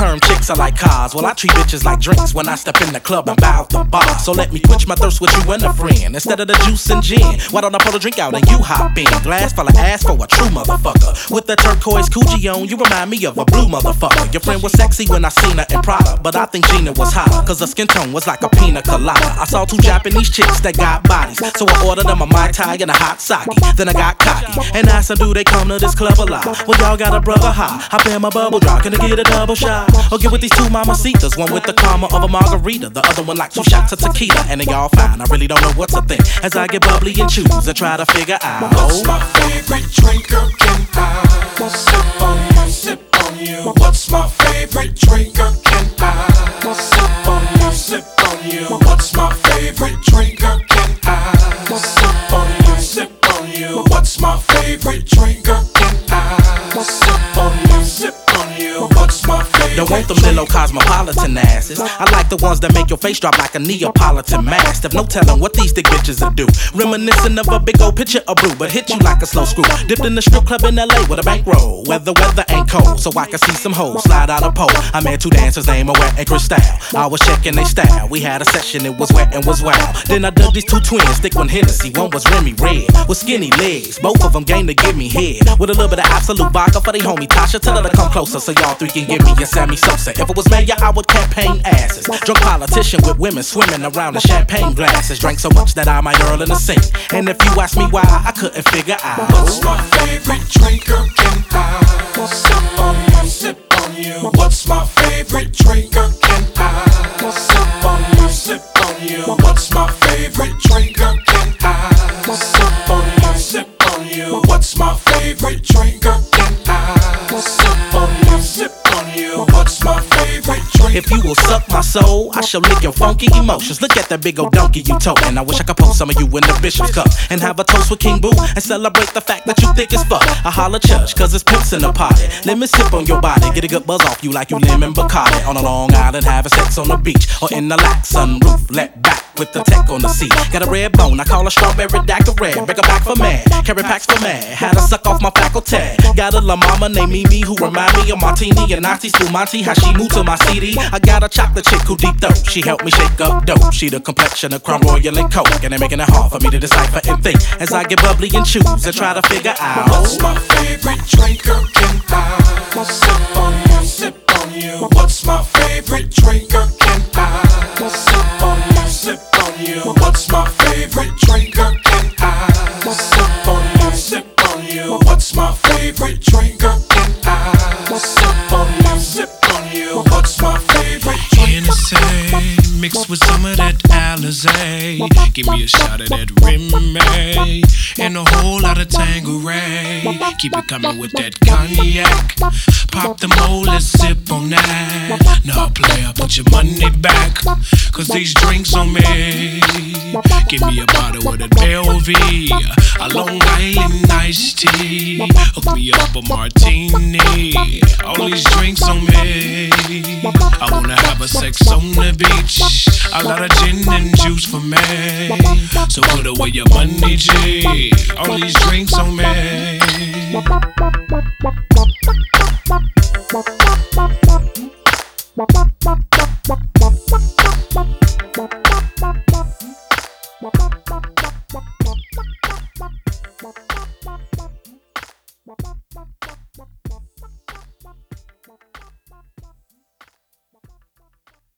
term chicks are like cars. Well, I treat bitches like drinks when I step in the club and bow out the bar. So let me quench my thirst with you and a friend. Instead of the juice and gin, why don't I pour the drink out and you hop in? Glass full of ass for a true motherfucker. With the turquoise coochie on, you remind me of a blue motherfucker. Your friend was sexy when I seen her in Prada, but I think Gina was hotter, cause her skin tone was like a pina colada. I saw two Japanese chicks that got bodies, so I ordered them a Mai Tai and a hot sake. Then I got cocky and asked them, do they come to this club a lot? Well, y'all got a brother high, hop in my bubble drop, can I get a double shot? Or get with these two mamacitas, one with the karma of a margarita, the other one like 2 shots of tequila. And they all fine, I really don't know what to think as I get bubbly and choose and try to figure out what's my favorite drink, girl, can I sip on you, sip on you? What's my favorite drink, girl, can I sip on you, sip on you? What's my favorite drink, girl, can I sip on you, sip on you? What's my favorite drink, girl, can I sip on you, sip on you? What's my favorite? Don't want them little cosmopolitan asses. I like the ones that make your face drop like a Neapolitan mastiff. No telling what these thick bitches will do. Reminiscent of a big old picture of brew, but hit you like a slow screw. Dipped in the strip club in LA with a bankroll. Weather ain't cold, so I can see some hoes slide out a pole. I met 2 dancers named Wet and Cristal. I was checking they style. We had a session, it was wet and was wild. Then I dug these 2 twins, thick one Hennessy, one was Remy Red, with skinny legs. Both of them game to give me head, with a little bit of absolute vodka for they homie Tasha. Tell her to come closer so y'all 3 can give me a Sammy Sosa. If it was Mayor, I would campaign asses. Drunk politician with women swimming around in champagne glasses. Drank so much that I might earl in the sink. And if you ask me why, I couldn't figure out. What's my favorite drink, girl, can I sip on you, sip on you? What's my favorite drink, girl, can I sip on you, sip on you? What's my favorite drink, girl, can I sip on you, sip on you? What's my favorite drink, girl, can I sip on you, sip on you? What's my favorite drink? If you will suck my soul, I shall lick your funky emotions. Look at that big old donkey you totin'. I wish I could post some of you in the Bishop's cup and have a toast with King Boo and celebrate the fact that you thick as fuck. I holla church, cause it's pimps in the party. Let me sip on your body, get a good buzz off you like you lemon Bacardi. On a Long Island, having sex on the beach or in the lax sunroof, let back with the tech on the seat. Got a red bone, I call her strawberry daiquiri. Break her back for mad, carry packs for mad. Had her suck off my faculty. Got a la mama named Mimi who remind me of Martini and Nazi Spumante. How she moved to my CD. I got a chocolate chick who deep throat. She helped me shake up dope. She the complexion of Crown Royal and Coke, and they making it hard for me to decipher and think as I get bubbly and choose and try to figure out what's my favorite drink, girl, can I sip on you, sip on you? What's my favorite drink, girl, can I sip on you, sip on you? What's my favorite drink, girl, can I sip on you, sip on you? What's my favorite drink, girl, can I sip on you, sip on you? What's my favorite drink? Hennessy mixed with some of that Alizé. Give me a shot of that Remy and a whole lot of Tanqueray. Keep it coming with that cognac. Pop the mold, let's sip on that. Now player, put your money back, cause these drinks on me. Give me a bottle of that Belvy, a Long Island iced tea. Hook me up a martini. All these drinks on me. I wanna have a sex on the beach. A lot of gin and juice for me. So put away your money, G. All these drinks on me.